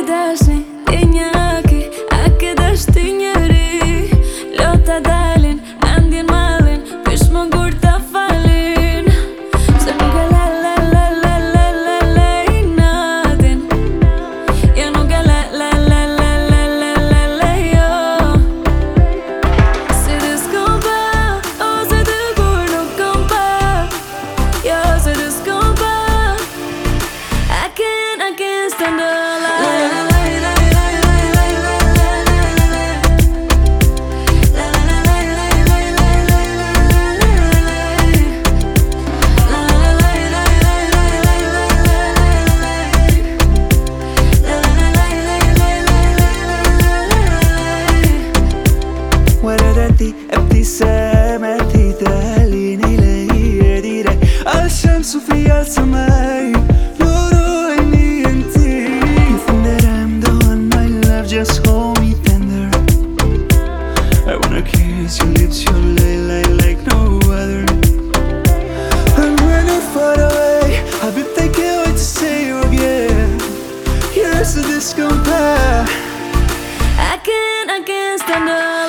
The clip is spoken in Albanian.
dashni, ti njaki, a ke dash ti njeri. Lota dalin, andjen malin, pysh më gur ta falin. Se nuk e le i natin. Ja nuk e le jo. Si ti s'kom pa, ose ti kur nuk kom pa. Jo, si ti s'kom pa, I can't stand alive. وردتي ابتسامتي تهليني لهي direi الشمس في السماء نور عيني انتي. You think that I'm the one, my love, just hold me tender. I wanna kiss your lips, your like no other. And when you're far away, I've been thinking what to say you again. Here's the disco path. I can't stand up.